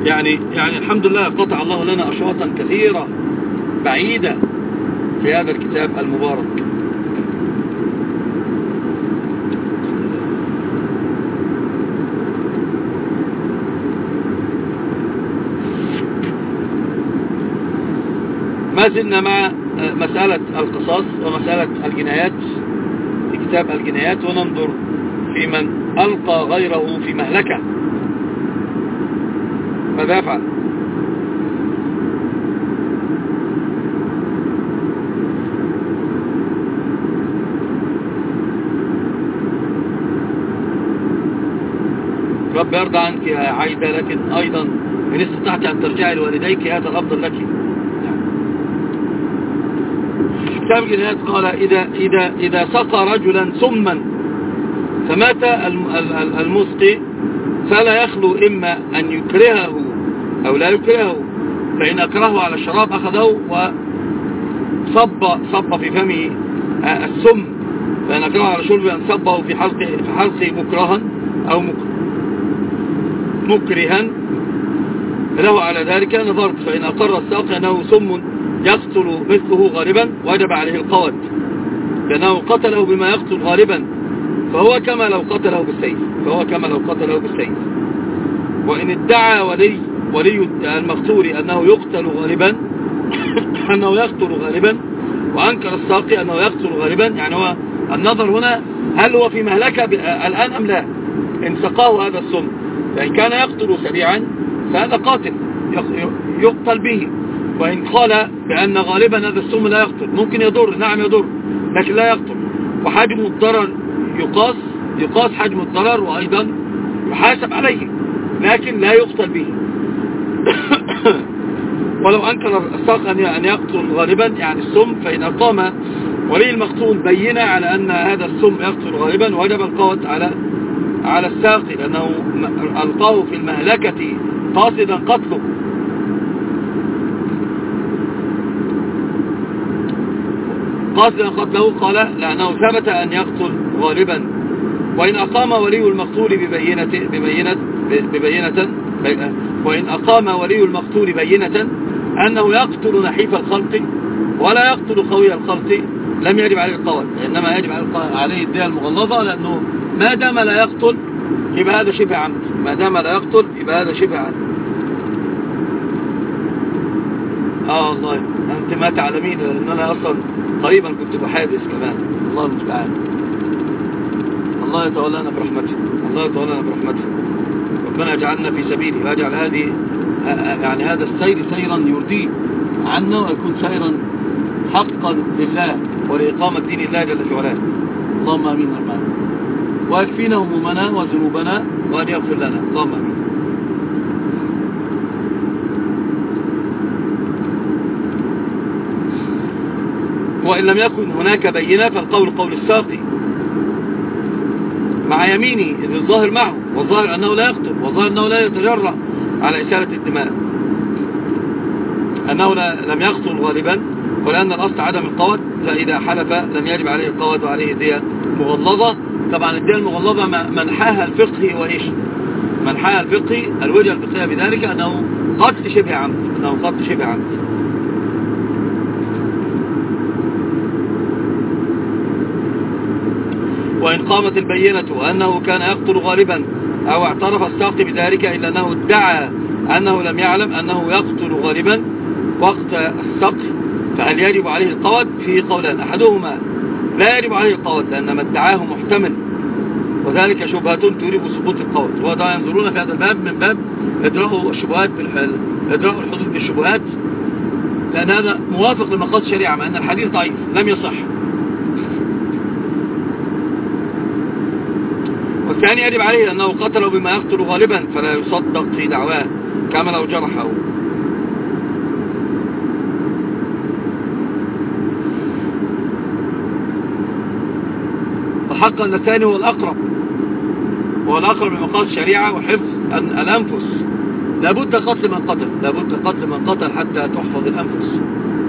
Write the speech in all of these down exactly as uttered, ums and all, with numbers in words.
يعني يعني الحمد لله قطع الله لنا أشواطا كثيرة بعيدة في هذا الكتاب المبارك. ما زلنا مع مسألة القصاص ومسألة الجنايات في كتاب الجنايات، وننظر في من ألقى غيره في مهلكة ماذا يفعل. رب يرضى عنك يا عايدة، لكن أيضا إن استطعت أن ترجعي لوالديك هذا الأفضل لك. كتاب الجنايات قال إذا, إذا, إذا سقى رجلا سما فمات المسقي فلا يخلو إما أن يكرهه أو لا يكرهه، فإن أكرهه على الشراب أخذه وصب صب في فمه السم، فإن أكرهه على شربه أن صبه في حلقه, في حلقه مكرها أو مكرها له على ذلك نظرت، فإن أقر الساقي أنه سم يقتل مثله غالبا وجب عليه القود، لأنه قتله بما يقتل غالبا، فهو كما لو قتله بالسيف فهو كما لو قتله بالسيف. وإن ادعى ولي ولي المقتول أنه يقتل غالبا أنه يقتل غالبا وأنكر الساقي أنه يقتل غالبا، يعني هو النظر هنا هل هو في مهلكة الآن أم لا. إن سقاه هذا السم فإن كان يقتل سريعا فهذا قاتل يقتل به، وإن قال بأن غالبا هذا السم لا يقتل، ممكن يضر، نعم يضر لكن لا يقتل، وحجم الضرر يقاس يقاس حجم الضرر وأيضا يحاسب عليه لكن لا يقتل به. ولو أنكر الساق أن يقتل غالبا يعني السم، فإن أقام ولي المقتول بينة على أن هذا السم يقتل غالبا وجب القوت على على الساقي، لأنه ألقاه في المهلكة قاصدا قتله. قاصدا قتله قال لأنه ثبت أن يقتل غالبا. وإن أقام ولي المقتول ببينة ببينة ببينة وإن أقام ولي المقتول بينة أنه يقتل نحيف الخلق ولا يقتل قوي الخلق لم يجب عليه القول، إنما يجب عليه الدية المغلظة، لأنه ما دام لا يقتل يبقى هذا شبه عمد، ما دام لا يقتل يبقى هذا شبه عمد. آه الله أنت ما تعلمين أن أنا أصلا قريبا كنت بحادث كمان، الله المستعان. الله يتولانا برحمته، الله يتولانا برحمته، ربنا يجعلنا في سبيله ويجعل هذه يعني هذا السير سيرا يرضيه عنا ويكون سيرا حقا لله ولإقامة دين الله جل في علاه. اللهم امين ربنا، ويكفينا همومنا وذنوبنا وأن يغفر لنا، اللهم امين. وإن لم يكن هناك بينة فالقول قول الساقي مع يميني إذ الظاهر معه، والظاهر أنه لا يقتل، والظاهر أنه لا يتجرأ على إسالة الدماء، أنه لم يقتل غالبا، ولأن الأصل عدم القود، فإذا حلف لم يجب عليه القود وعليه دية مغلظة. طبعا الدية المغلظة منحاها الفقهي وإيش منحاها الفقهي الوجه الفقهية بذلك أنه قتل شبه عمد، أنه قتل شبه عمد. وإن قامت البينة أنه كان يقتل غالبا أو اعترف الساقي بذلك إلا أنه ادعى أنه لم يعلم أنه يقتل غالبا وقت السقي، فهل يجب عليه القود؟ فيه قولان، أحدهما لا يجب عليه القود لأن ما ادعاه محتمل وذلك شبهة تورب سقوط القود، وهذا ينظرون في هذا الباب من باب إدراء الشبهات بالحل إدراء الحدود بالشبهات، لأن هذا موافق لمقاصد الشريعة مع أن الحديث ضعيف لم يصح. والثاني يجب عليه لأنه قتله بما يقتل غالبا فلا يصدق في دعواه كما لو جرحه. وحقا أن الثاني هو الأقرب، هو الأقرب لمقاصد الشريعة وحفظ الأنفس. لابد قتل من قتل، لابد قتل من قتل حتى تحفظ الأنفس.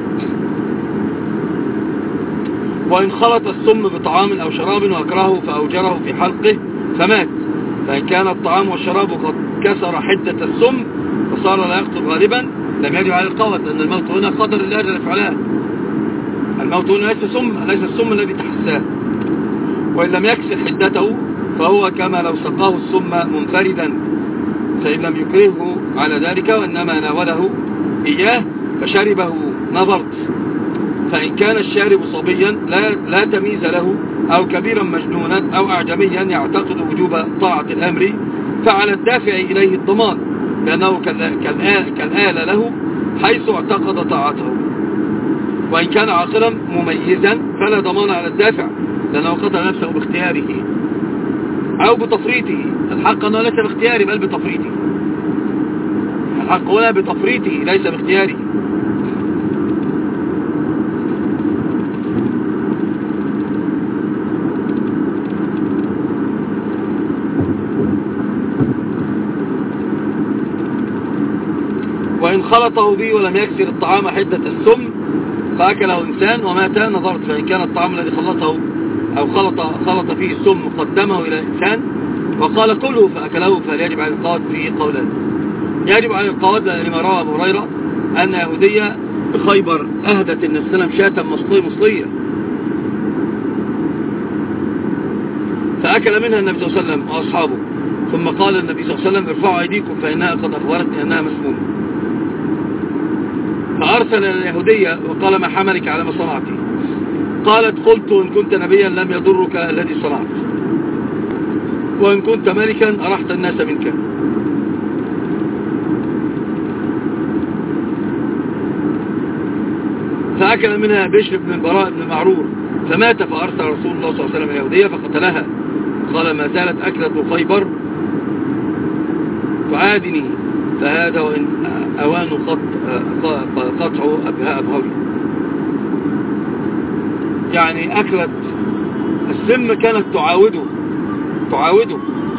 وإن خلط السم بطعام أو شراب وأكرهه فأوجره في حلقه فمات، فإن كان الطعام والشراب قد كسر حدة السم فصار لا يقتل غالبا لم يجب عليه القود، لأن الموت هنا قدر الله جل وعلا. الموت هنا ليس سم ليس السم الذي تحساه، وإن لم يكسر حدته فهو كما لو سقاه السم منفردا، فإن لم يكرهه على ذلك وإنما ناوله إياه فشربه نظرت. فإن كان الشارب صبيا لا, لا تمييز له أو كبيرا مجنونا أو أعجميا يعتقد وجوب طاعة الأمر فعلى الدافع إليه الضمان، لأنه كالآلة له حيث اعتقد طاعته. وإن كان عاقلا مميزا فلا ضمان على الدافع، لأنه قتل نفسه باختياره أو بتفريطه. الحق أنه ليس باختياره بل بتفريطه. الحق هنا بتفريطه ليس باختياره. وإن خلطه به ولم يكسر الطعام حدة السم فأكله إنسان ومات نظرت. فإن كان الطعام الذي خلطه أو خلط, خلط فيه السم قدمه إلى إنسان وقال كله فأكله فهل يجب على القواد في قولان. يجب على القواد لما روى أبو هريرة أن يهودية بخيبر أهدت النبي صلى الله عليه وسلم شاة مصلية مصلية فأكل منها النبي صلى الله عليه وسلم وأصحابه، ثم قال النبي صلى الله عليه وسلم ارفعوا أيديكم فإنها قد أخبرتني أنها مسمومة. فأرسل اليهودية وقال ما حملك على ما صنعت؟ قالت قلت إن كنت نبيا لم يضرك الذي صنعت، وإن كنت ملكا أرحت الناس منك. فأكل منها بشر بن البراء بن معرور فمات، فأرسل رسول الله صلى الله عليه وسلم اليهودية فقتلها. قال ما زالت أكلة خيبر تعادني، فهذا وإن أوان قطع أبهاء أبهوي. يعني أكلة السم كانت تعاوده تعاوده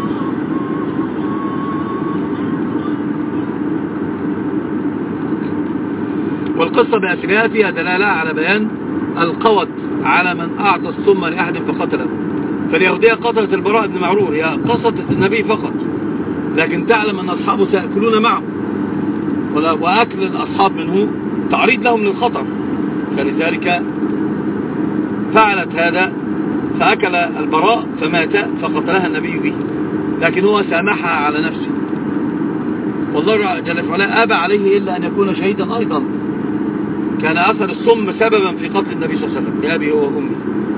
والقصة بأسرها فيها دلالة على بيان القوت على من أعطى السم لأحد فقتله. فاليهودية قتلت البراء بن معرور، هي قصت النبي فقط، لكن تعلم أن أصحابه سيأكلون معه، وأكل الأصحاب منه تعريض لهم للخطر، فلذلك فعلت هذا. فأكل البراء فمات فقتلها النبي به، لكن هو سامحها على نفسه، والله جل وعلا أبى عليه إلا أن يكون شهيدا أيضا. كان أثر السم سببا في قتل النبي صلى الله عليه وسلم بأبي هو وأمي.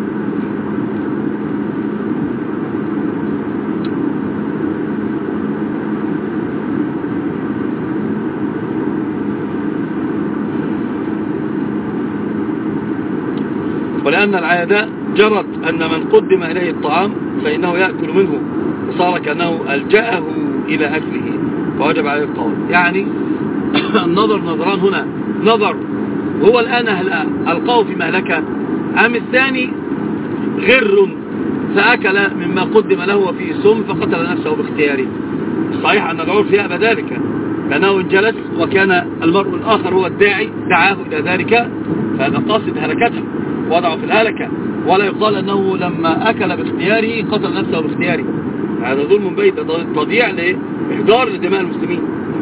ولأن العادة جرت أن من قدم إليه الطعام فإنه يأكل منه، فصار كأنه ألجأه إلى أكله فوجب عليه القول. يعني النظر نظران هنا، نظر هو الآن ألقاه في مهلكة، أم الثاني غر فأكل مما قدم له وفيه سم فقتل نفسه باختياره. الصحيح أن العرف يأبى ذلك، لأنه إن جلس وكان المرء الآخر هو الداعي دعاه إلى ذلك فهذا قاصد هلكته وضعه في الهلكة، ولا يقال أنه لما أكل باختياره قتل نفسه باختياره. هذا ظلم بيت تضييع لإحضار لدماء المسلمين.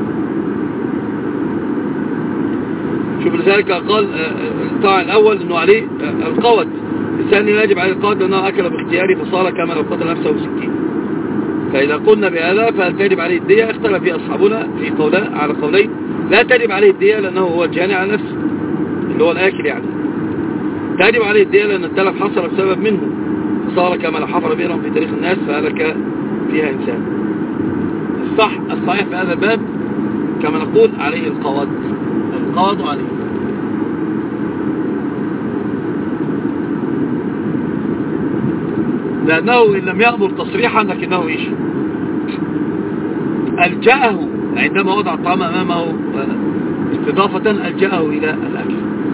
شوف لذلك قال الطاعة الأول أنه عليه القوت، الثاني يجب عليه القوت لأنه أكل باختياره فصار كما لو قتل نفسه بسكين. فإذا قلنا بهذا فهل تجب عليه الدية؟ اختلف فيه أصحابنا في قولا على قولين. لا تجب عليه الدية لأنه هو الجاني على نفسه اللي هو الآكل، يعني تجب عليه الدية لأن التلف حصل بسبب منه فصار كما لو حفر بئرا في تاريخ الناس فهلك فيها إنسان. الصح الصحيح في هذا الباب كما نقول عليه القواد القواد عليه. لأنه إن لم يأمر تصريحا لكنه إيش ألجأه عندما وضع الطعام أمامه استضافة ألجأه إلى الأكل.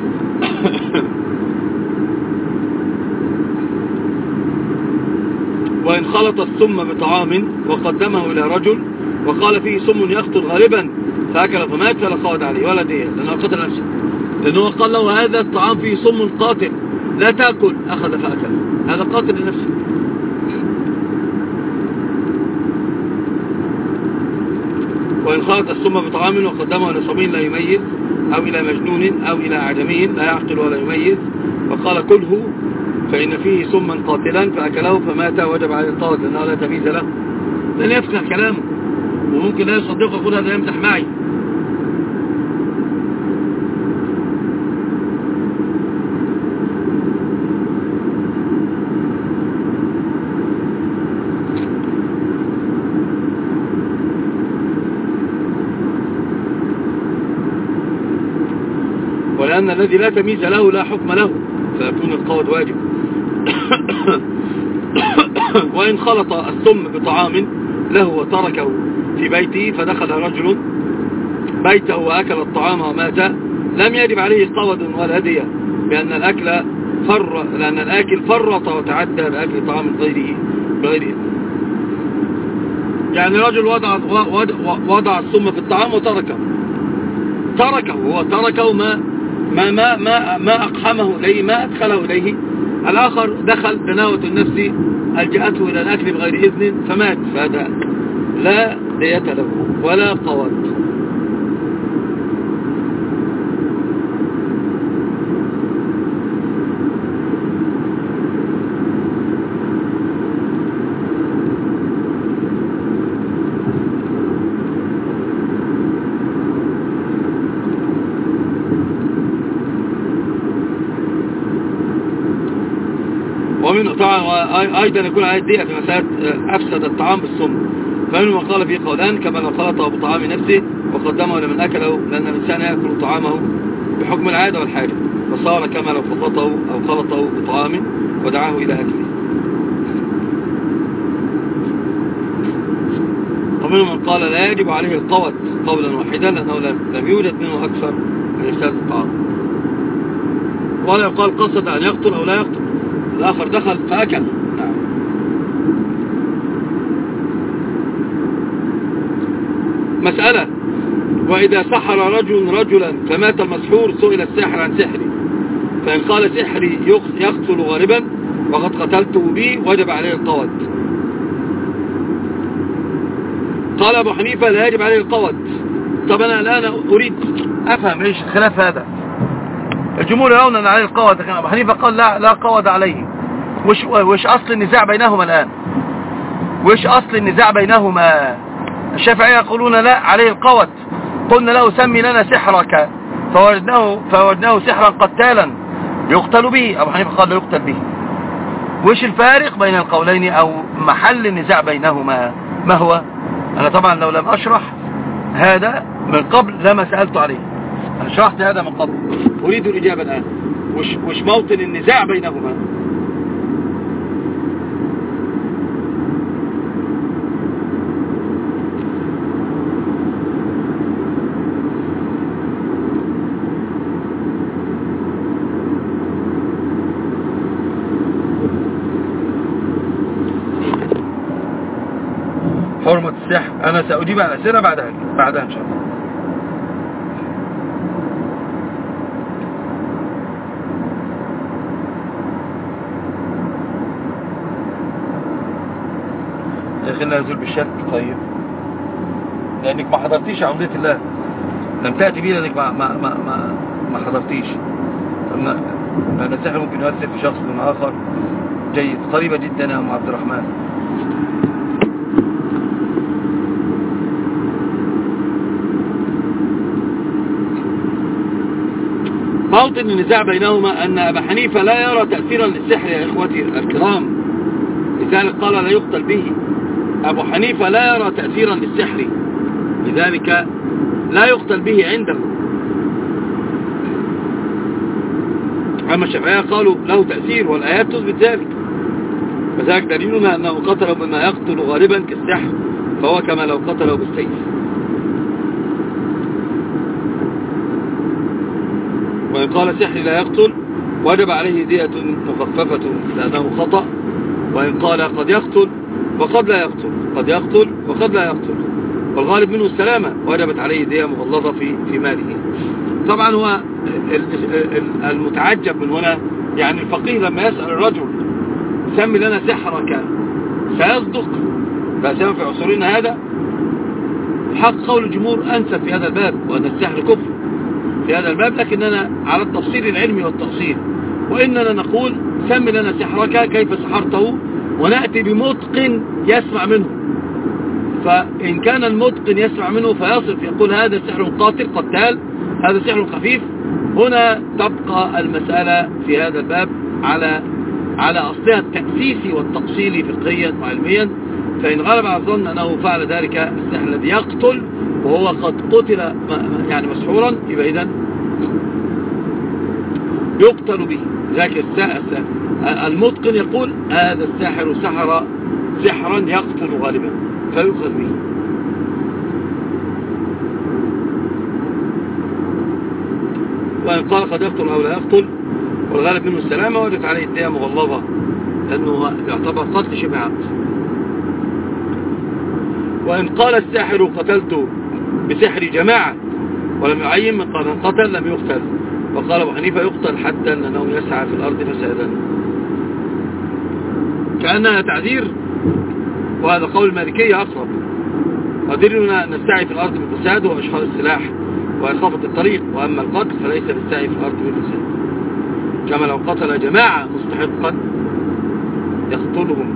وإن خلط السم بطعام وقدمه إلى رجل وقال فيه سم يقتل غالبا فأكل فمات فلا قواد عليه ولا دية لأنه قتل نفسه، لأنه قال له هذا الطعام فيه سم قاتل لا تأكل، أخذ فأكل، هذا قاتل لنفسه. وإن خلط السم بطعام وقدمه إلى صبي لا يميز أو إلى مجنون أو إلى أعجمي لا يعقل ولا يميز وقال كله فإن فيه سما قاتلا فأكله فمات وجب عليه القتل لأنه لا تمييز له. لن يفقه كلامه وممكن لا يصدقه يقول هذا يمزح معي. ولأن الذي لا تمييز له لا حكم له فيكون القود واجب. وإن خلط السم بطعام له وتركه في بيته فدخل رجل بيته وأكل الطعام ومات لم يجب عليه قود ولا هدية بأن الأكل فر لأن الآكل فرط وتعدى بأكل طعام غيره بغيره. يعني رجل وضع وضع السم في الطعام وتركه تركه هو تركه ما ما ما ما, ما أقحمه إليه ما أدخله إليه. الآخر دخل بناوة النفس ألجأته إلى الأكل بغير إذن فمات فهذا لا دية له ولا قوات. ومن أيضا يكون عليه الدية في مسألة أفسد الطعام بالسم فمنه من قال فيه قولان كما لو خلطه بطعام نفسه وقدمه لمن أكله لأن الإنسان يأكل طعامه بحكم العادة والحاجة فصار كما لو خلطه أو خلطه بطعام ودعاه إلى أكله. ومنه من قال لا يجب عليه القوت قولا واحدا لأنه لم يوجد منه أكثر من إفساد الطعام ولا يقال قصد أن يقتل أو لا يقتل. الآخر دخل فأكل. نعم. مسألة وإذا سحر رجل رجلا فمات المسحور سئل الساحر عن سحري فإن قال سحري يقتل غالبا وقد قتلته به وجب عليه القود. قال أبو حنيفة لا يجب عليه القود. طب أنا الآن أريد أفهم إيش الخلاف هذا. الجمهور يرون أن عليه القود لكن أبو حنيفة قال لا لا قود عليه. وش, وش أصل النزاع بينهما الآن؟ وش أصل النزاع بينهما؟ الشافعية يقولون لا عليه القود. قلنا له سمي لنا سحرك فوجدناه, فوجدناه سحرا قتالا يقتل به. أبو حنيفة قال لا يقتل به. وش الفارق بين القولين أو محل النزاع بينهما ما هو؟ أنا طبعا لو لم أشرح هذا من قبل لما سألت عليه. أنا شرحت هذا من قبل أريد الإجابة الآن. وش, وش موطن النزاع بينهما؟ حرمة السحر. أنا سأجيب على الأسئلة بعدها بعدها إن شاء الله. خلنا نزول بالشك. طيب لأنك ما حضرتيش عمدية الله لم تأتي بي لأنك ما, ما, ما, ما, ما حضرتيش. لأن السحر ممكن يؤثر في شخص من آخر. جيد قريبة جدا يا أم عبد الرحمن. موطن النزاع بينهما أن أبا حنيفة لا يرى تأثيرا للسحر يا إخوتي الكرام لذلك قال لا يقتل به. أبو حنيفة لا يرى تأثيرا للسحر لذلك لا يقتل به عنده. أما الشافعية قالوا له تأثير والآيات تثبت ذلك فذلك دليلنا أنه قتله بما يقتل غالبا كالسحر فهو كما لو قتله بالسيف. وإن قال سحر لا يقتل وجب عليه دية مخففة لأنه خطأ. وإن قال قد يقتل وقد لا يقتل قد يقتل وقد لا يقتل والغالب منه السلامة وجبت عليه دية مغلظة في في ماله. طبعا هو المتعجب من هنا يعني الفقيه لما يسأل الرجل سمي لنا سحرك سيصدق فأسمى في عصورنا هذا حق قول الجمهور أنسب في هذا الباب، وأن السحر كفر في هذا الباب، لكننا على التفصيل العلمي والتأصيل. وإننا نقول سم لنا سحرك كيف سحرته، ونأتي بمتقن يسمع منه. فإن كان المتقن يسمع منه فيصف يقول هذا سحر قاتل قتال، هذا سحر خفيف، هنا تبقى المسألة في هذا الباب على على أصلها التأسيسي والتفصيلي فقهيا وعلميا. فإن غلب على الظن أنه فعل ذلك السحر الذي يقتل وهو قد قتل يعني مسحورا، يبقى إذن يقتل به. لكن المتقن يقول هذا الساحر سحر سحرا يقتل غالبا فيؤخذ به. وإن قال قد يقتل أو لا يقتل والغالب منه السلامة وردت عليه الدية مغلظة لأنه يعتبر قتل شبه عمد. وإن قال الساحر قتلت بسحر جماعة ولم يعين من قال قتل لم يقتل. وقال أبو حنيفة يقتل حتى أنه يسعى في الأرض فسادا، كأنها تعذير، وهذا قول المالكية أقرب. ودليلنا أن السعي في الأرض بالفساد هو إشهار السلاح وإخافة الطريق، وأما القتل فليس بالسعي في الأرض بالفساد، كما لو قتل جماعة مستحقا يقتلهم.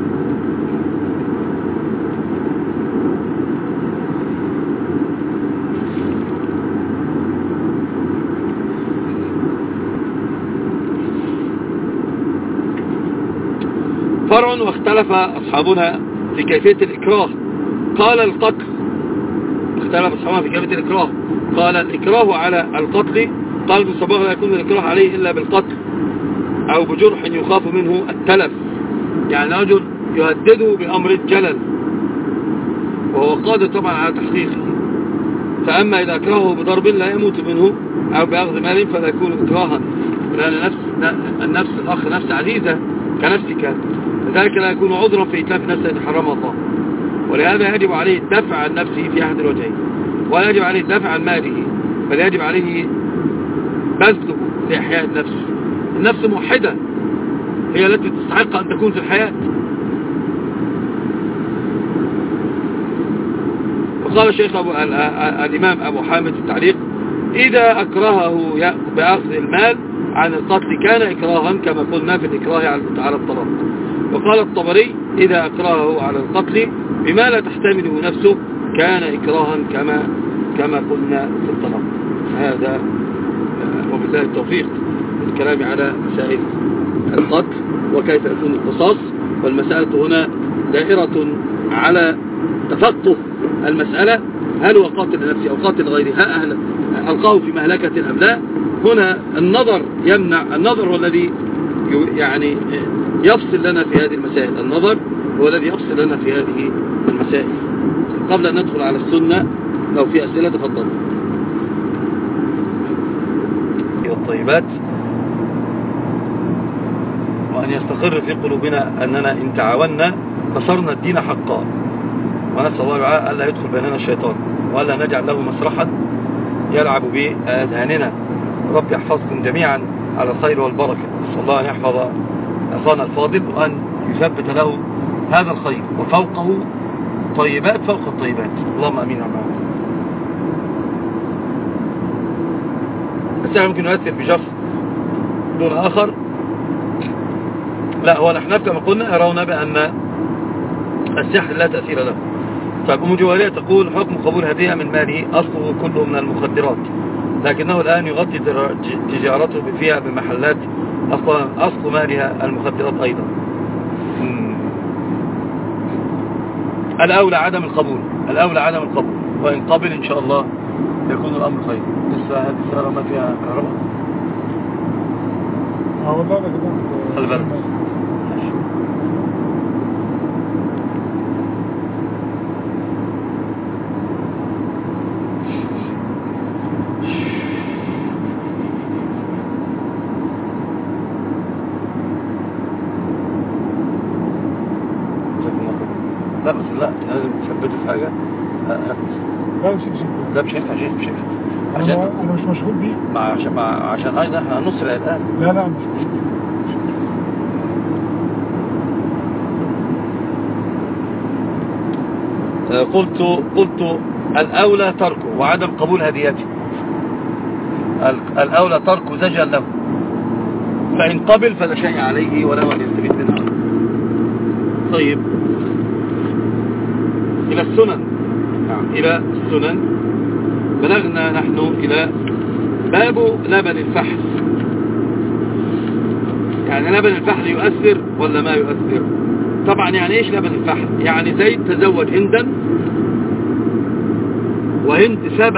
فرع واختلف أصحابنا في كيفية الإكراه. قال القتل، اختلف أصحابنا في كيفية الإكراه. قال الإكراه على القتل، قال ابن صباغ لا يكون الإكراه عليه إلا بالقتل أو بجرح يخاف منه التلف، يعني رجل يهدده بأمر الجلل وهو قادر طبعا على تحقيقه. فأما إذا أكرهه بضرب لا يموت منه أو بأخذ مال فلا يكون إكراها، لأن نفس النفس الأخ نفس عزيزة كنفسك، لذلك لا يكون عذرا في إتلاف نفسه التي حرمها الله. ولهذا يجب عليه الدفع عن نفسه في أحد الوجهين، ولا يجب عليه الدفع عن ماله، بل يجب عليه بذله لإحياء النفس. النفس موحدة هي التي تستحق أن تكون في الحياة. وقال الشيخ أبو الإمام أبو حامد في التعليق إذا أكرهه بأخذ المال عن القتل كان إكراها كما قلنا في الإكراه على الطلاق. وقال الطبري إذا أكرهه على القتل بما لا تحتمله نفسه كان إكراها كما كما قلنا في الطلاق. هذا وبالله التوفيق الكلام على مسائل القتل وكيف يكون القصاص. والمسألة هنا دائرة على تفقه المسألة، هل هو قاتل لنفسه أو قاتل غيره، هل ألقاه في مهلكة أم لا. هنا النظر يمنع، النظر هو الذي يعني يفصل لنا في هذه المسائل، النظر هو الذي يفصل لنا في هذه المسائل. قبل أن ندخل على السنة لو في أسئلة تفضل. والطيبات، وأن يستقر في قلوبنا أننا إن تعاوننا نصرنا الدين حقا، ونسأل الله تعالى ألا يدخل بيننا الشيطان وألا نجعل له مسرحا يلعب بأذهاننا. رب يحفظكم جميعا على الخير والبركة. نسأل الله أن يحفظ أخانا الفاضل وأن يثبت له هذا الخير وفوقه طيبات فوق الطيبات، اللهم أمين. عمال السحر ممكن يؤثر بشخص دون آخر؟ لا، هو الأحناف كما قلنا يرون بأن السحر لا تأثير له. فأم جوهرية تقول حكم قبول هدية من ماله أصله كله من المخدرات، لكنه الآن يغطي تجارته فيها بمحلات أصل, أصل مالها المخدرات أيضا. الأولى عدم القبول، الأولى عدم القبول، وإن قبل إن شاء الله يكون الأمر خير. لسه هذه السيارة ما فيها كهرباء؟ اه والله أنا كده خلي بالك. لا بس لا لازم تثبته في حاجة. لا مش هينفع. لا مش هينفع شيء، مش هينفع. عشان انا مش مشغول بيه. مع عشان مع عشان ايضا احنا هنسرع الان. لا لا مش مشغول. قلت قلت الأولى تركه وعدم قبول هديته، الأولى تركه زجا له، فإن قبل فلا شيء عليه ولا أن يستفيد منها. طيب إلى السنن. إلى السنن بلغنا نحن إلى باب لبن الفحل. يعني لبن الفحل يؤثر ولا ما يؤثر؟ طبعا يعني ايش لبن الفحل؟ يعني زيد تزوج هندا وهند سابت